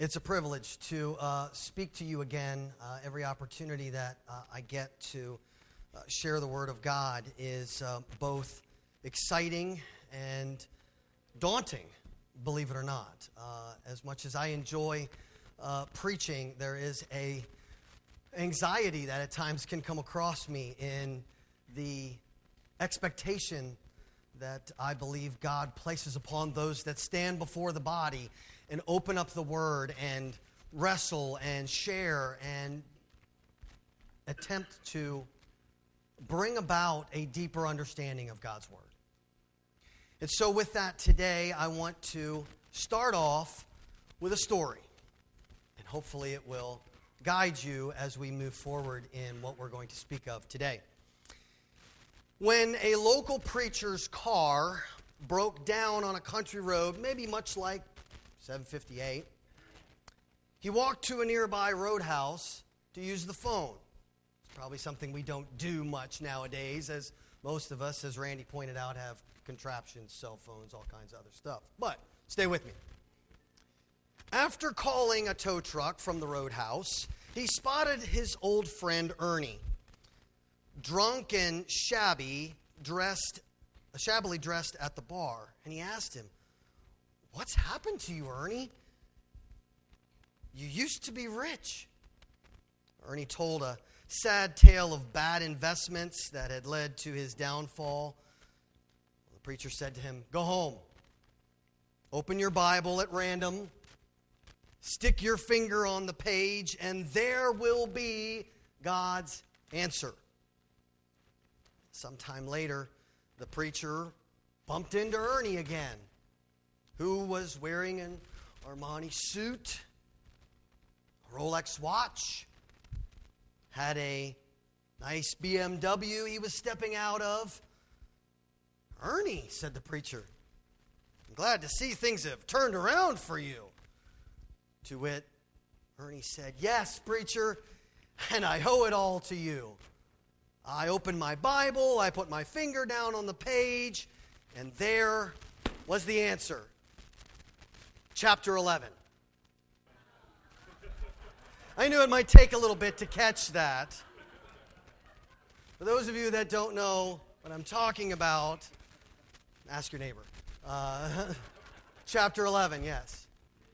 It's a privilege to speak to you again. Every opportunity that I get to share the Word of God is both exciting and daunting, believe it or not. As much as I enjoy preaching, there is a anxiety that at times can come across me in the expectation that I believe God places upon those that stand before the body and open up the Word and wrestle and share and attempt to bring about a deeper understanding of God's Word. And so with that today, I want to start off with a story. And hopefully it will guide you as we move forward in what we're going to speak of today. When a local preacher's car broke down on a country road, maybe much like 758, he walked to a nearby roadhouse to use the phone. It's probably something we don't do much nowadays, as most of us, as Randy pointed out, have contraptions, cell phones, all kinds of other stuff. But stay with me. After calling a tow truck from the roadhouse, he spotted his old friend Ernie, drunk and shabbily dressed at the bar, and he asked him, "What's happened to you, Ernie? You used to be rich." Ernie told a sad tale of bad investments that had led to his downfall. The preacher said to him, "Go home, open your Bible at random, stick your finger on the page, and there will be God's answer." Sometime later, the preacher bumped into Ernie again, who was wearing an Armani suit, a Rolex watch, had a nice BMW he was stepping out of. "Ernie," said the preacher, "I'm glad to see things have turned around for you." To which Ernie said, "Yes, preacher, and I owe it all to you. I opened my Bible, I put my finger down on the page, and there was the answer. Chapter 11. I knew it might take a little bit to catch that. For those of you that don't know what I'm talking about, ask your neighbor. Chapter 11, yes.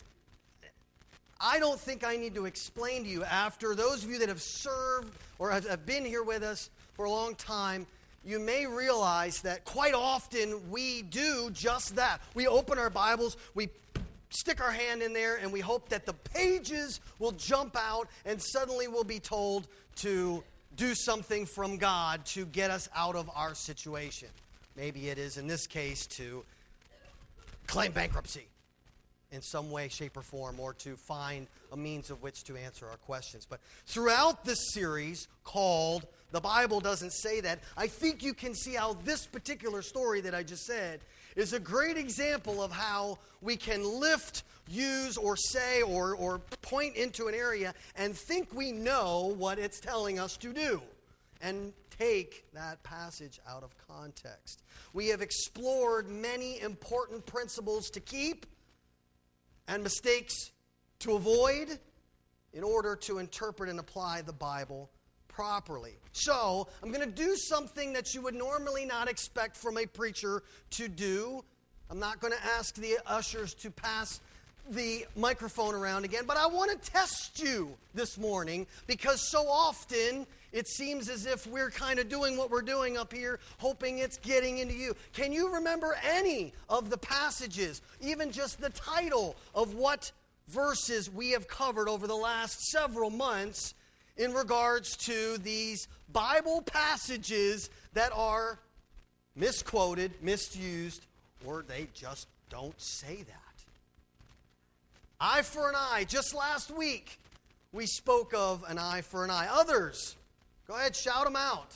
I don't think I need to explain to you, after those of you that have served or have been here with us for a long time, you may realize that quite often we do just that. We open our Bibles, we stick our hand in there, and we hope that the pages will jump out and suddenly we'll be told to do something from God to get us out of our situation. Maybe it is, in this case, to claim bankruptcy in some way, shape, or form, or to find a means of which to answer our questions. But throughout this series called "The Bible Doesn't Say That," I think you can see how this particular story that I just said is a great example of how we can lift, use, or say, or point into an area and think we know what it's telling us to do, and take that passage out of context. We have explored many important principles to keep and mistakes to avoid in order to interpret and apply the Bible properly. So, I'm going to do something that you would normally not expect from a preacher to do. I'm not going to ask the ushers to pass the microphone around again, but I want to test you this morning, because so often it seems as if we're kind of doing what we're doing up here, hoping it's getting into you. Can you remember any of the passages, even just the title of what verses we have covered over the last several months in regards to these Bible passages that are misquoted, misused, or they just don't say that? Eye for an eye. Just last week, we spoke of an eye for an eye. Others, go ahead, shout them out.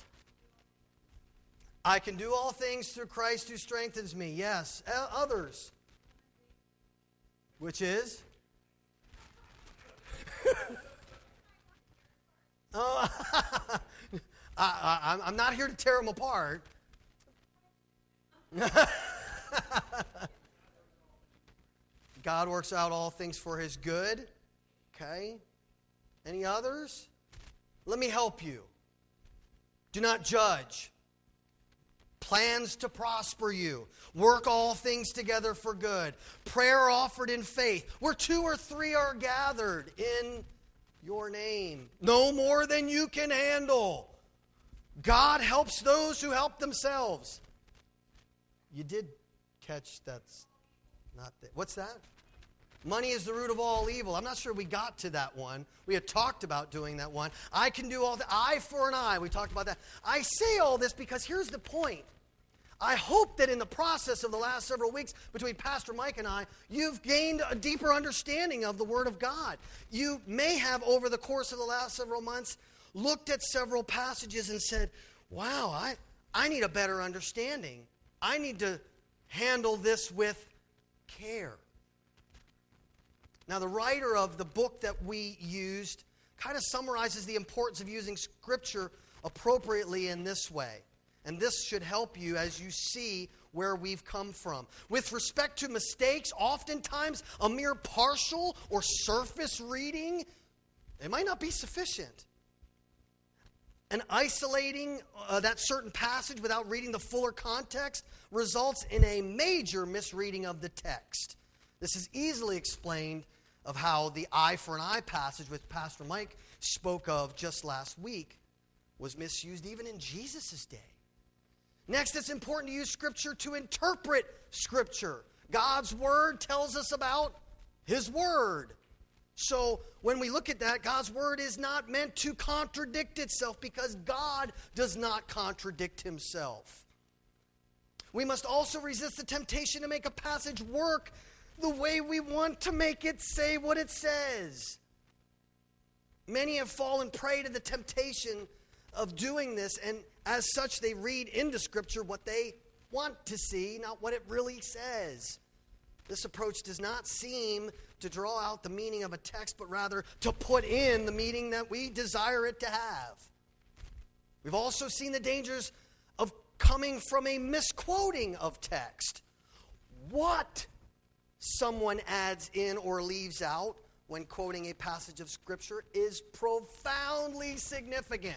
I can do all things through Christ who strengthens me. Yes. Others, which is? I'm not here to tear them apart. God works out all things for his good. Okay. Any others? Let me help you. Do not judge. Plans to prosper you. Work all things together for good. Prayer offered in faith. Where 2 or 3 are gathered in your name. No more than you can handle. God helps those who help themselves. You did catch that's not that. What's that? Money is the root of all evil. I'm not sure we got to that one. We had talked about doing that one. I can do all the eye for an eye. We talked about that. I say all this because here's the point. I hope that in the process of the last several weeks between Pastor Mike and I, you've gained a deeper understanding of the Word of God. You may have, over the course of the last several months, looked at several passages and said, wow, I need a better understanding. I need to handle this with care. Now, the writer of the book that we used kind of summarizes the importance of using Scripture appropriately in this way. And this should help you as you see where we've come from. With respect to mistakes, oftentimes a mere partial or surface reading, it might not be sufficient. And isolating that certain passage without reading the fuller context results in a major misreading of the text. This is easily explained of how the eye for an eye passage, which Pastor Mike spoke of just last week, was misused even in Jesus' day. Next, it's important to use Scripture to interpret Scripture. God's Word tells us about His Word. So when we look at that, God's Word is not meant to contradict itself because God does not contradict Himself. We must also resist the temptation to make a passage work the way we want to make it say what it says. Many have fallen prey to the temptation of doing this, and as such, they read into Scripture what they want to see, not what it really says. This approach does not seem to draw out the meaning of a text, but rather to put in the meaning that we desire it to have. We've also seen the dangers of coming from a misquoting of text. What someone adds in or leaves out when quoting a passage of Scripture is profoundly significant.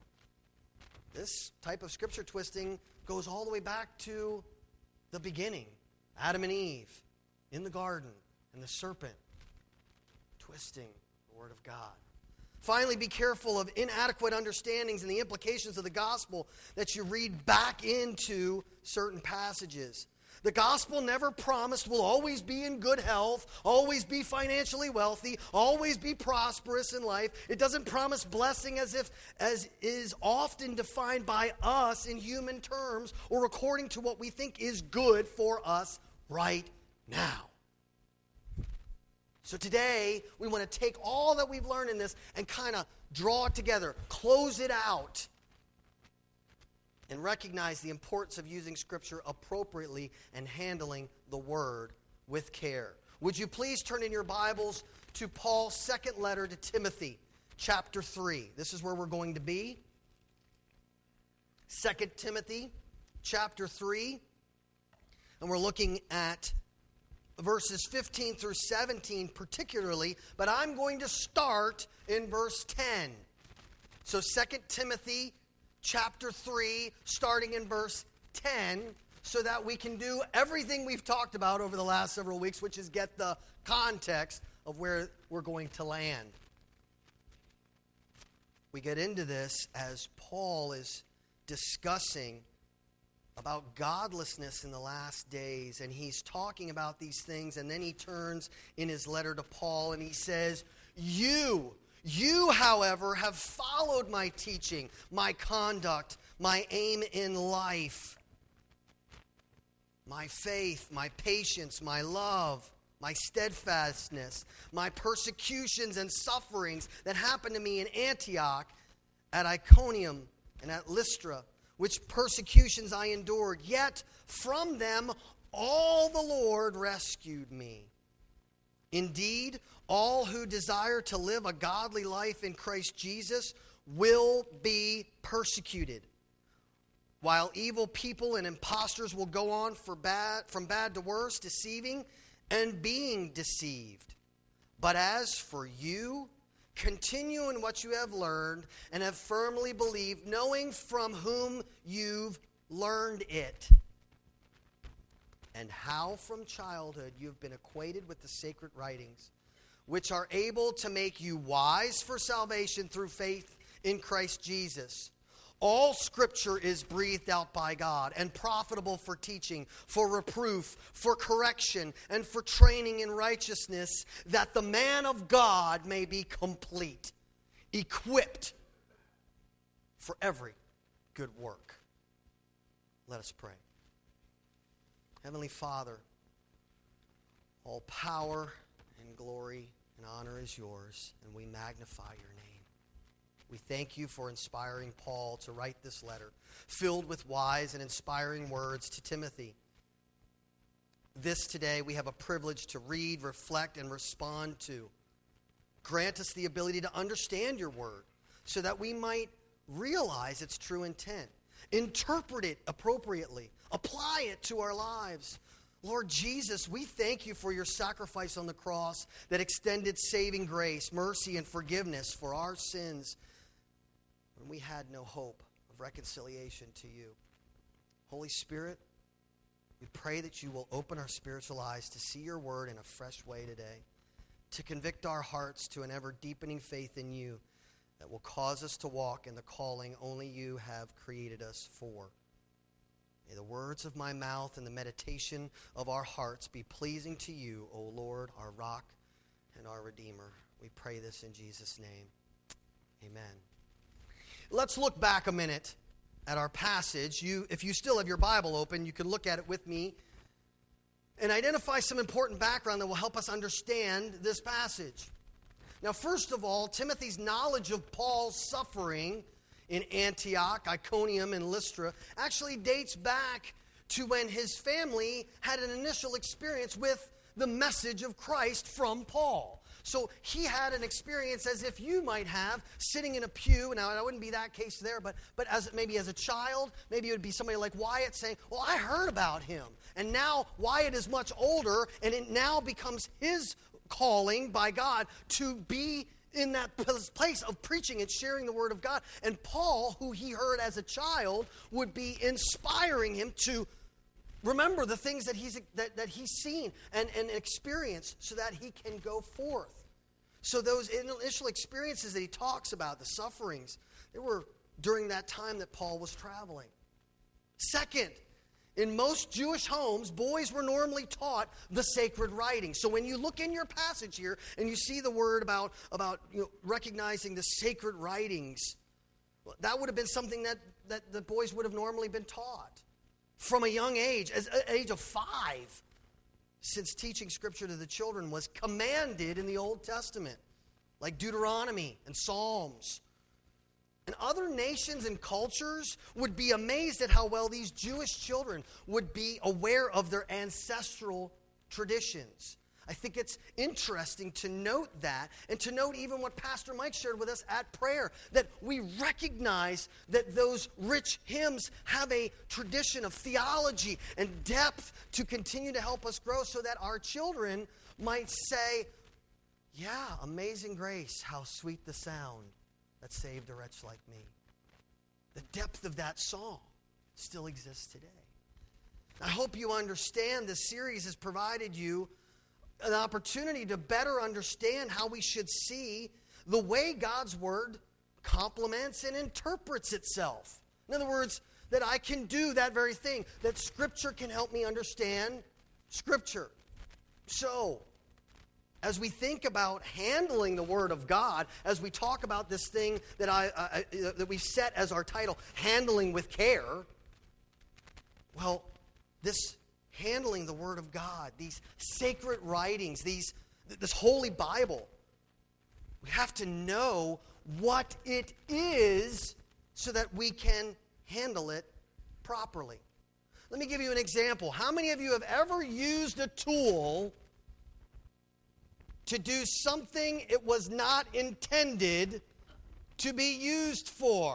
This type of Scripture twisting goes all the way back to the beginning. Adam and Eve in the garden, and the serpent twisting the Word of God. Finally, be careful of inadequate understandings and the implications of the gospel that you read back into certain passages. The gospel never promised we'll always be in good health, always be financially wealthy, always be prosperous in life. It doesn't promise blessing as is often defined by us in human terms or according to what we think is good for us right now. So today, we want to take all that we've learned in this and kind of draw it together, close it out, and recognize the importance of using Scripture appropriately and handling the Word with care. Would you please turn in your Bibles to Paul's second letter to Timothy, chapter 3. This is where we're going to be. 2 Timothy, chapter 3. And we're looking at verses 15 through 17 particularly, but I'm going to start in verse 10. So 2 Timothy chapter 3, starting in verse 10, so that we can do everything we've talked about over the last several weeks, which is get the context of where we're going to land. We get into this as Paul is discussing about godlessness in the last days, and he's talking about these things, and then he turns in his letter to Paul and he says, You, however, have followed my teaching, my conduct, my aim in life, my faith, my patience, my love, my steadfastness, my persecutions and sufferings that happened to me in Antioch, at Iconium, and at Lystra, which persecutions I endured. Yet from them all the Lord rescued me. Indeed, all who desire to live a godly life in Christ Jesus will be persecuted, while evil people and impostors will go on from bad to worse, deceiving and being deceived. But as for you, continue in what you have learned and have firmly believed, knowing from whom you've learned it, and how from childhood you've been acquainted with the sacred writings, which are able to make you wise for salvation through faith in Christ Jesus. All Scripture is breathed out by God and profitable for teaching, for reproof, for correction, and for training in righteousness, that the man of God may be complete, equipped for every good work. Let us pray. Heavenly Father, all power and glory and honor is yours, and we magnify your name. We thank you for inspiring Paul to write this letter, filled with wise and inspiring words to Timothy. This today we have a privilege to read, reflect, and respond to. Grant us the ability to understand your word so that we might realize its true intent, interpret it appropriately, apply it to our lives. Lord Jesus, we thank you for your sacrifice on the cross that extended saving grace, mercy, and forgiveness for our sins when we had no hope of reconciliation to you. Holy Spirit, we pray that you will open our spiritual eyes to see your word in a fresh way today, to convict our hearts to an ever-deepening faith in you that will cause us to walk in the calling only you have created us for. May the words of my mouth and the meditation of our hearts be pleasing to you, O Lord, our rock and our Redeemer. We pray this in Jesus' name. Amen. Let's look back a minute at our passage. If you still have your Bible open, you can look at it with me and identify some important background that will help us understand this passage. Now, first of all, Timothy's knowledge of Paul's suffering in Antioch, Iconium, and Lystra actually dates back to when his family had an initial experience with the message of Christ from Paul. So he had an experience as if you might have, sitting in a pew. Now, it wouldn't be that case there, but maybe as a child, maybe it would be somebody like Wyatt saying, well, I heard about him. And now Wyatt is much older, and it now becomes his calling by God to be in that place of preaching and sharing the word of God. And Paul, who he heard as a child, would be inspiring him to remember the things that he's seen and experienced so that he can go forth. So those initial experiences that he talks about, the sufferings, they were during that time that Paul was traveling. Second, in most Jewish homes, boys were normally taught the sacred writings. So when you look in your passage here and you see the word about recognizing the sacred writings, that would have been something that the boys would have normally been taught from a young age, as age of 5, since teaching Scripture to the children was commanded in the Old Testament, like Deuteronomy and Psalms. And other nations and cultures would be amazed at how well these Jewish children would be aware of their ancestral traditions. I think it's interesting to note that, and to note even what Pastor Mike shared with us at prayer, that we recognize that those rich hymns have a tradition of theology and depth to continue to help us grow so that our children might say, yeah, amazing grace, how sweet the sound that saved a wretch like me. The depth of that song still exists today. I hope you understand this series has provided you an opportunity to better understand how we should see the way God's Word complements and interprets itself. In other words, that I can do that very thing, that Scripture can help me understand Scripture. So, as we think about handling the Word of God, as we talk about this thing that we set as our title, Handling with Care, well, this handling the Word of God, these sacred writings, this holy Bible, we have to know what it is so that we can handle it properly. Let me give you an example. How many of you have ever used a tool to do something it was not intended to be used for?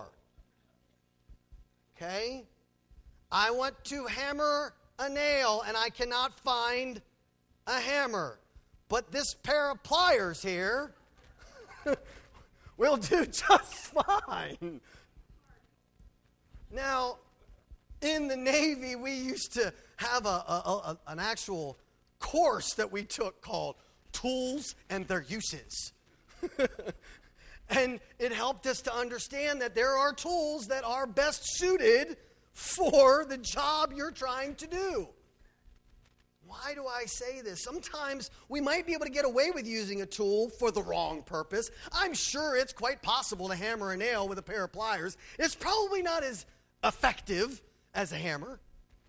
Okay? I want to hammer a nail and I cannot find a hammer. But this pair of pliers here will do just fine. Now, in the Navy, we used to have an actual course that we took called Tools and Their Uses. And it helped us to understand that there are tools that are best suited for the job you're trying to do. Why do I say this? Sometimes we might be able to get away with using a tool for the wrong purpose. I'm sure it's quite possible to hammer a nail with a pair of pliers. It's probably not as effective as a hammer.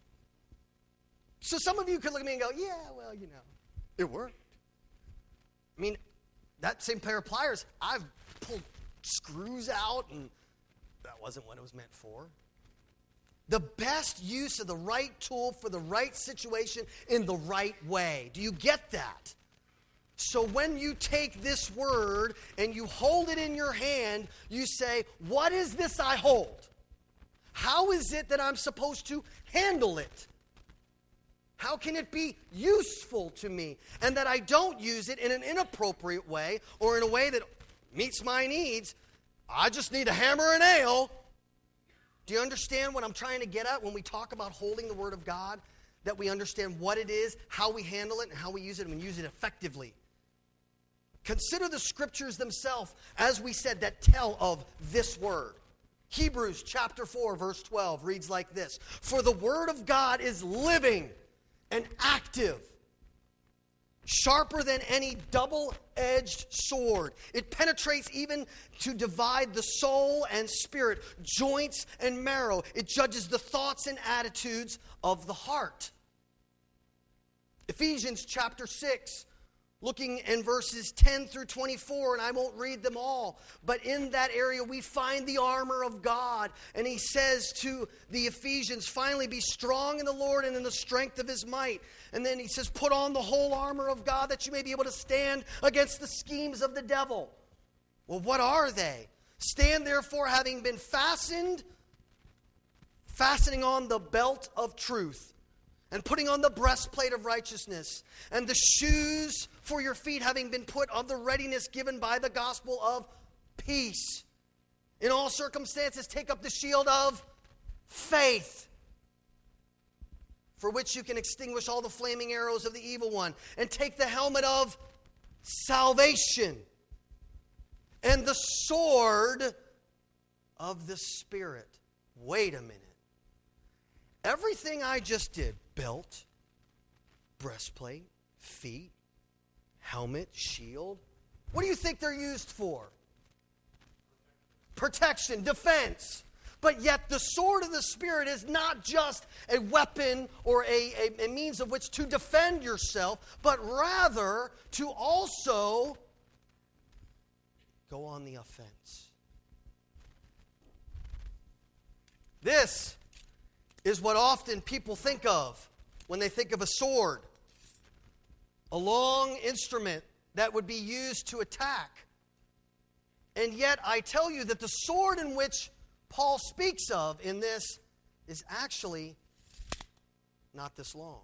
So some of you could look at me and go, yeah, well, it worked. I mean, that same pair of pliers, I've pulled screws out, and that wasn't what it was meant for. The best use of the right tool for the right situation in the right way. Do you get that? So when you take this word and you hold it in your hand, you say, what is this I hold? How is it that I'm supposed to handle it? How can it be useful to me? And that I don't use it in an inappropriate way or in a way that meets my needs. I just need a hammer and nail. Do you understand what I'm trying to get at when we talk about holding the Word of God? That we understand what it is, how we handle it, and how we use it, and we use it effectively. Consider the Scriptures themselves, as we said, that tell of this Word. Hebrews chapter 4, verse 12 reads like this. For the Word of God is living and active, sharper than any double-edged sword. It penetrates even to divide the soul and spirit, joints and marrow. It judges the thoughts and attitudes of the heart. Ephesians chapter 6, looking in verses 10 through 24, and I won't read them all, but in that area we find the armor of God. And he says to the Ephesians, finally be strong in the Lord and in the strength of his might. And then he says, put on the whole armor of God that you may be able to stand against the schemes of the devil. Well, what are they? Stand therefore, having been fastening on the belt of truth, and putting on the breastplate of righteousness, and the shoes for your feet having been put on the readiness given by the gospel of peace. In all circumstances, take up the shield of faith, for which you can extinguish all the flaming arrows of the evil one, and take the helmet of salvation and the sword of the Spirit. Wait a minute. Everything I just did, belt, breastplate, feet, helmet, shield, what do you think they're used for? Protection, defense. But yet the sword of the Spirit is not just a weapon or a means of which to defend yourself, but rather to also go on the offense. This is what often people think of when they think of a sword. A long instrument that would be used to attack. And yet I tell you that the sword in which Paul speaks of in this is actually not this long.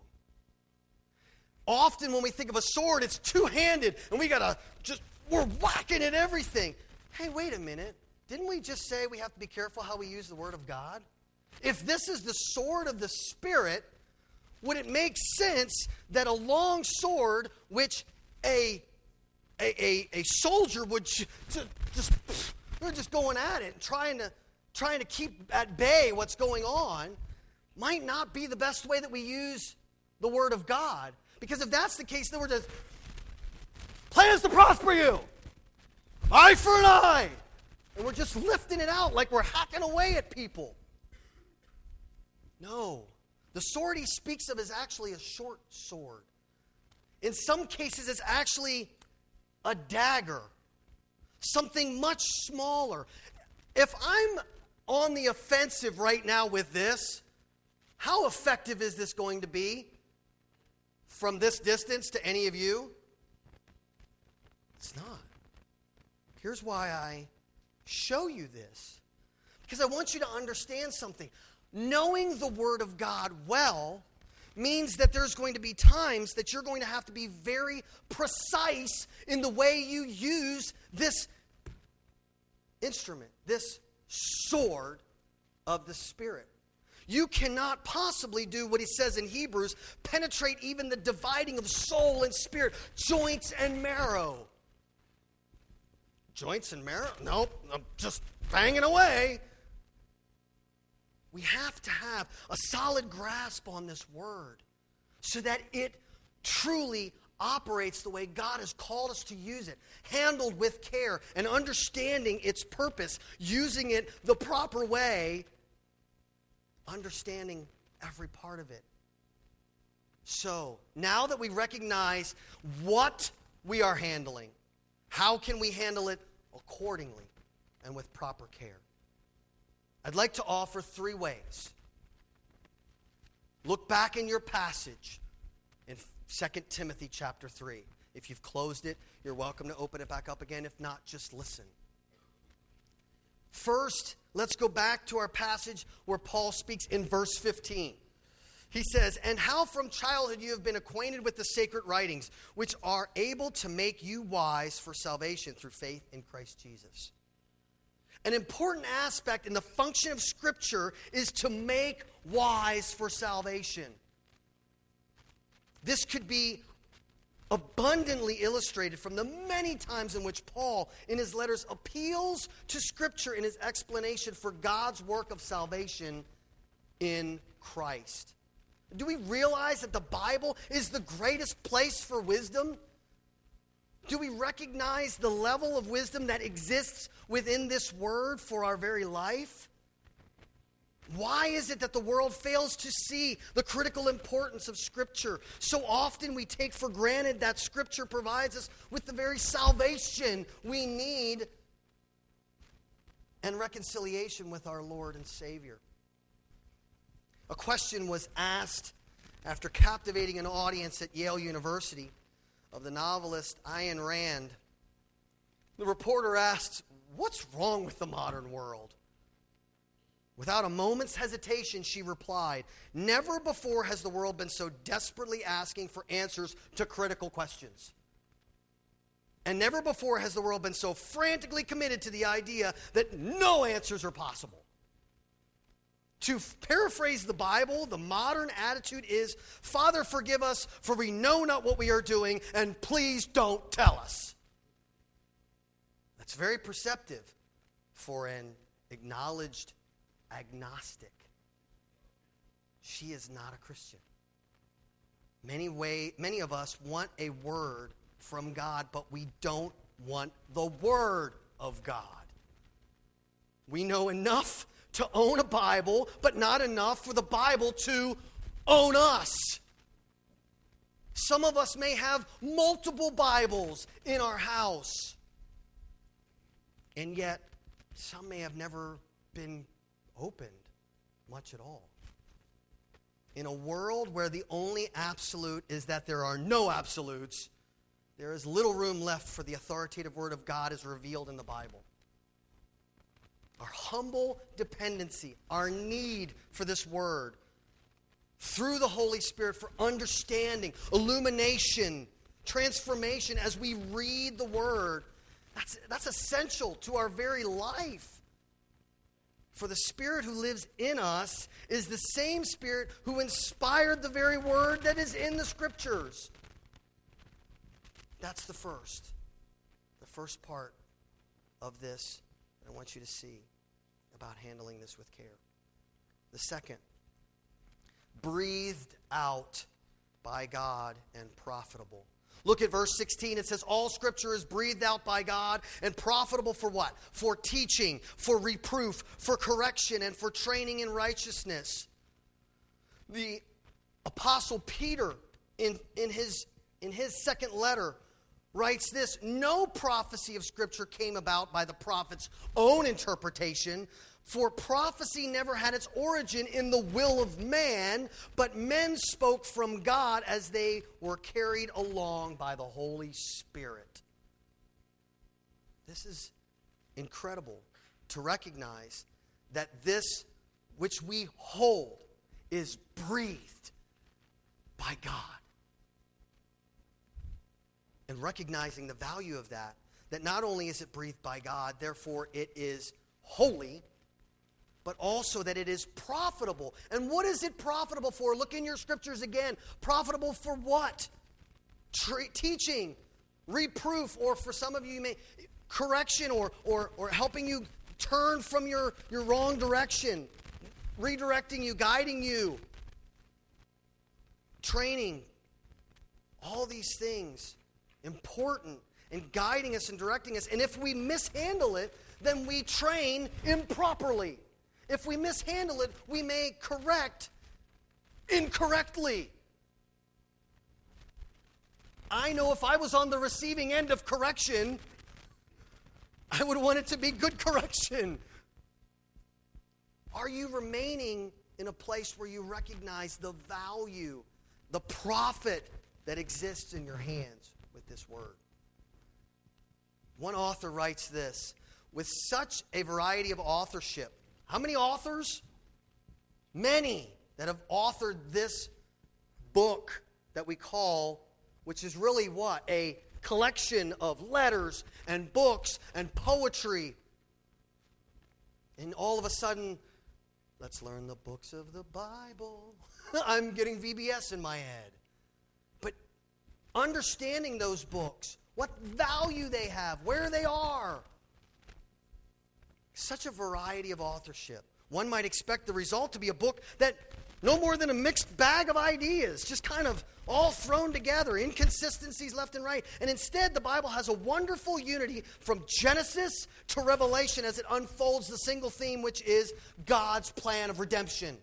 Often when we think of a sword, it's two-handed and we're whacking at everything. Hey, wait a minute. Didn't we just say we have to be careful how we use the Word of God? If this is the sword of the Spirit, would it make sense that a long sword, which a soldier would they're just going at it and trying to keep at bay what's going on, might not be the best way that we use the Word of God? Because if that's the case, then we're just plans to prosper you, eye for an eye, and we're just lifting it out like we're hacking away at people. No. The sword he speaks of is actually a short sword. In some cases, it's actually a dagger. Something much smaller. If I'm on the offensive right now with this, how effective is this going to be from this distance to any of you? It's not. Here's why I show you this. Because I want you to understand something. Knowing the Word of God well means that there's going to be times that you're going to have to be very precise in the way you use this instrument, this sword of the Spirit. You cannot possibly do what he says in Hebrews, penetrate even the dividing of soul and spirit, joints and marrow. Joints and marrow? Nope, I'm just banging away. We have to have a solid grasp on this word so that it truly operates the way God has called us to use it, handled with care and understanding its purpose, using it the proper way, understanding every part of it. So, now that we recognize what we are handling, how can we handle it accordingly and with proper care? I'd like to offer 3 ways. Look back in your passage in 2 Timothy chapter 3. If you've closed it, you're welcome to open it back up again. If not, just listen. First, let's go back to our passage where Paul speaks in verse 15. He says, "And how from childhood you have been acquainted with the sacred writings, which are able to make you wise for salvation through faith in Christ Jesus." An important aspect in the function of Scripture is to make wise for salvation. This could be abundantly illustrated from the many times in which Paul, in his letters, appeals to Scripture in his explanation for God's work of salvation in Christ. Do we realize that the Bible is the greatest place for wisdom? Do we recognize the level of wisdom that exists within this word for our very life? Why is it that the world fails to see the critical importance of Scripture? So often we take for granted that Scripture provides us with the very salvation we need and reconciliation with our Lord and Savior. A question was asked after captivating an audience at Yale University of the novelist Ayn Rand. The reporter asked, "What's wrong with the modern world?" Without a moment's hesitation, she replied, "Never before has the world been so desperately asking for answers to critical questions. And never before has the world been so frantically committed to the idea that no answers are possible." To paraphrase the Bible, the modern attitude is, "Father, forgive us, for we know not what we are doing, and please don't tell us." That's very perceptive for an acknowledged agnostic. She is not a Christian. Many of us want a word from God, but we don't want the Word of God. We know enough to own a Bible, but not enough for the Bible to own us. Some of us may have multiple Bibles in our house, and yet some may have never been opened much at all. In a world where the only absolute is that there are no absolutes, there is little room left for the authoritative Word of God as revealed in the Bible. Our humble dependency, our need for this Word, through the Holy Spirit for understanding, illumination, transformation as we read the Word, that's essential to our very life. For the Spirit who lives in us is the same Spirit who inspired the very Word that is in the Scriptures. That's the first part of this I want you to see about handling this with care. The second, breathed out by God and profitable. Look at verse 16. It says, all Scripture is breathed out by God and profitable for what? For teaching, for reproof, for correction, and for training in righteousness. The Apostle Peter, in his second letter, writes this: no prophecy of Scripture came about by the prophet's own interpretation, for prophecy never had its origin in the will of man, but men spoke from God as they were carried along by the Holy Spirit. This is incredible to recognize that this which we hold is breathed by God. And recognizing the value of that not only is it breathed by God, therefore it is holy, but also that it is profitable. And what is it profitable for? Look in your scriptures again. Profitable for what? Teaching, reproof, or for some of you, correction, or helping you turn from your wrong direction, redirecting you, guiding you, training. All these things important in guiding us and directing us. And if we mishandle it, then we train improperly. If we mishandle it, we may correct incorrectly. I know if I was on the receiving end of correction, I would want it to be good correction. Are you remaining in a place where you recognize the value, the profit that exists in your hands with this word? One author writes this: with such a variety of authorship, how many authors? Many that have authored this book that we call, which is really what? A collection of letters and books and poetry. And all of a sudden, let's learn the books of the Bible. I'm getting VBS in my head. But understanding those books, what value they have, where they are. Such a variety of authorship. One might expect the result to be a book that no more than a mixed bag of ideas, just kind of all thrown together, inconsistencies left and right. And instead, the Bible has a wonderful unity from Genesis to Revelation as it unfolds the single theme, which is God's plan of redemption.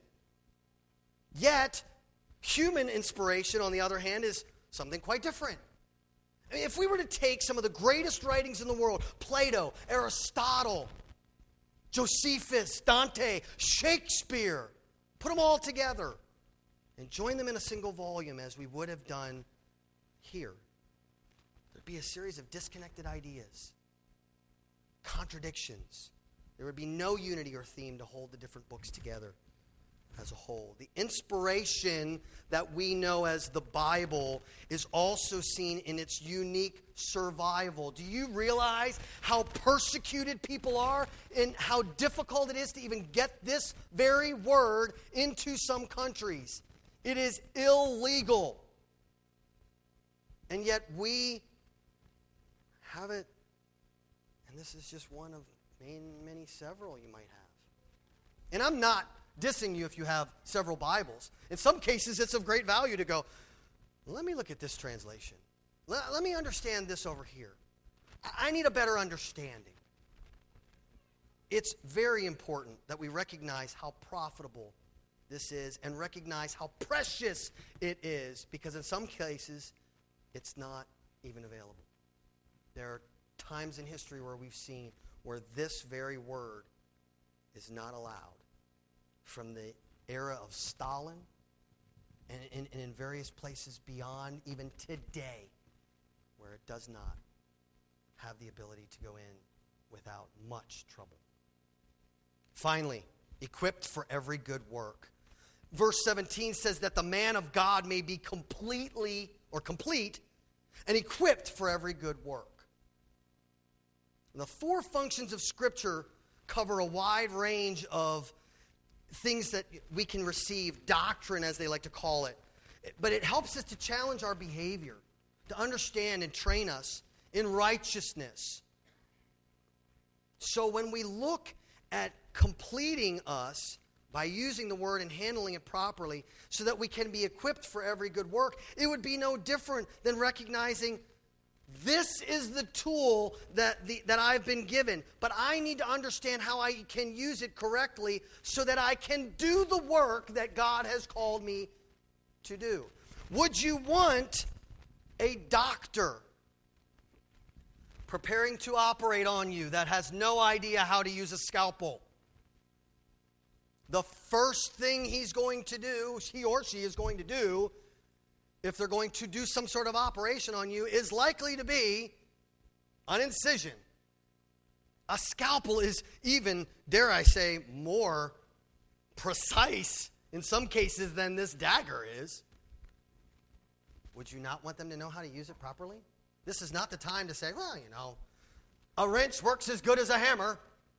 Yet, human inspiration, on the other hand, is something quite different. I mean, if we were to take some of the greatest writings in the world, Plato, Aristotle, Josephus, Dante, Shakespeare, put them all together and join them in a single volume as we would have done here, there'd be a series of disconnected ideas, contradictions. There would be no unity or theme to hold the different books together as a whole. The inspiration that we know as the Bible is also seen in its unique survival. Do you realize how persecuted people are and how difficult it is to even get this very word into some countries? It is illegal. And yet we have it, and this is just one of many several you might have. And I'm not dissing you if you have several Bibles. In some cases, it's of great value to go, let me look at this translation. Let me understand this over here. I need a better understanding. It's very important that we recognize how profitable this is and recognize how precious it is, because in some cases, it's not even available. There are times in history where we've seen where this very word is not allowed. From the era of Stalin and in various places beyond, even today, where it does not have the ability to go in without much trouble. Finally, equipped for every good work. Verse 17 says that the man of God may be complete and equipped for every good work. And the four functions of Scripture cover a wide range of things that we can receive, doctrine as they like to call it. But it helps us to challenge our behavior, to understand and train us in righteousness. So when we look at completing us by using the word and handling it properly so that we can be equipped for every good work, it would be no different than recognizing this is the tool that I've been given, but I need to understand how I can use it correctly so that I can do the work that God has called me to do. Would you want a doctor preparing to operate on you that has no idea how to use a scalpel? The first thing he's going to do, he or she is going to do, if they're going to do some sort of operation on you, is likely to be an incision. A scalpel is even, dare I say, more precise in some cases than this dagger is. would you not want them to know how to use it properly? This is not the time to say, well, a wrench works as good as a hammer.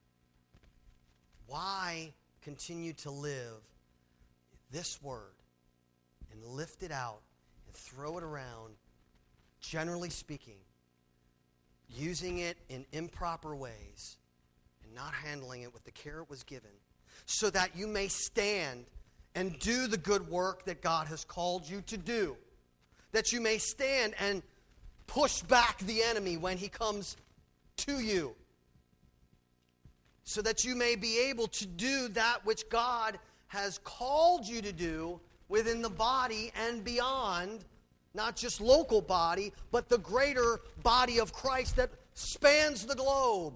Why continue to live this word and lift it out and throw it around, generally speaking, using it in improper ways and not handling it with the care it was given, so that you may stand and do the good work that God has called you to do, that you may stand and push back the enemy when he comes to you, so that you may be able to do that which God has called you to do within the body and beyond, not just local body, but the greater body of Christ that spans the globe.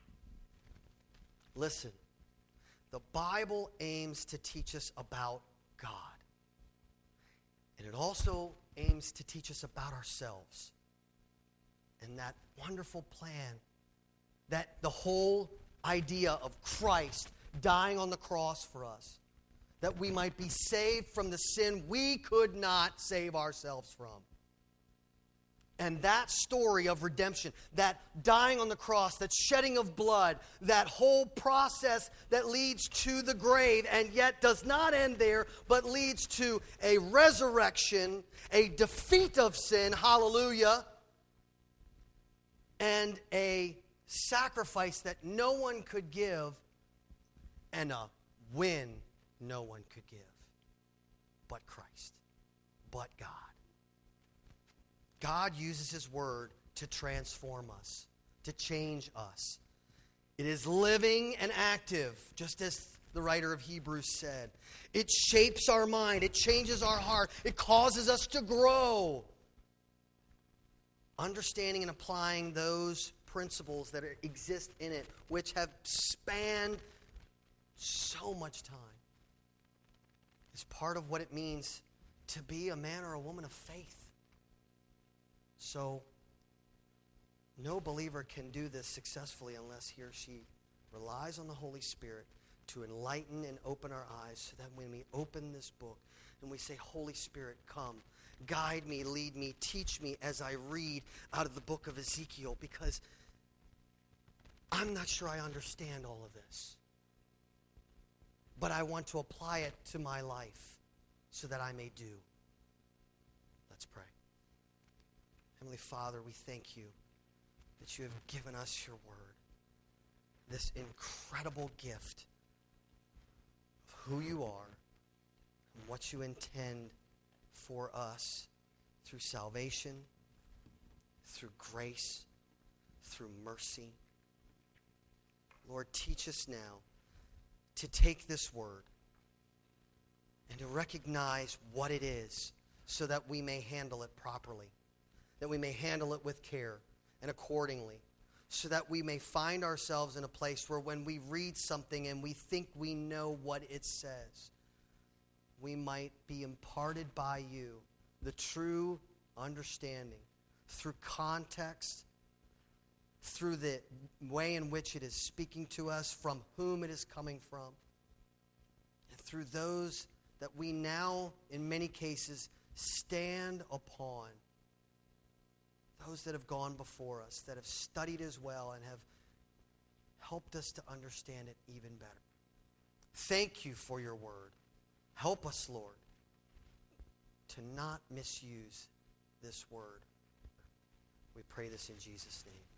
Listen, the Bible aims to teach us about God. And it also aims to teach us about ourselves. And that wonderful plan, that the whole idea of Christ dying on the cross for us, that we might be saved from the sin we could not save ourselves from. And that story of redemption, that dying on the cross, that shedding of blood, that whole process that leads to the grave and yet does not end there, but leads to a resurrection, a defeat of sin, hallelujah, and a sacrifice that no one could give, and a win no one could give but Christ, but God. God uses His Word to transform us, to change us. It is living and active, just as the writer of Hebrews said. It shapes our mind. It changes our heart. It causes us to grow. Understanding and applying those principles that exist in it, which have spanned so much time, is part of what it means to be a man or a woman of faith. So, no believer can do this successfully unless he or she relies on the Holy Spirit to enlighten and open our eyes, so that when we open this book and we say, Holy Spirit, come, guide me, lead me, teach me as I read out of the book of Ezekiel, because I'm not sure I understand all of this. But I want to apply it to my life so that I may do. Let's pray. Heavenly Father, we thank you that you have given us your word, this incredible gift of who you are and what you intend for us through salvation, through grace, through mercy. Lord, teach us now to take this word and to recognize what it is, so that we may handle it properly, that we may handle it with care and accordingly, so that we may find ourselves in a place where when we read something and we think we know what it says, we might be imparted by you the true understanding through context, through the way in which it is speaking to us, from whom it is coming from, and through those that we now, in many cases, stand upon. Those that have gone before us, that have studied as well and have helped us to understand it even better. Thank you for your word. Help us, Lord, to not misuse this word. We pray this in Jesus' name.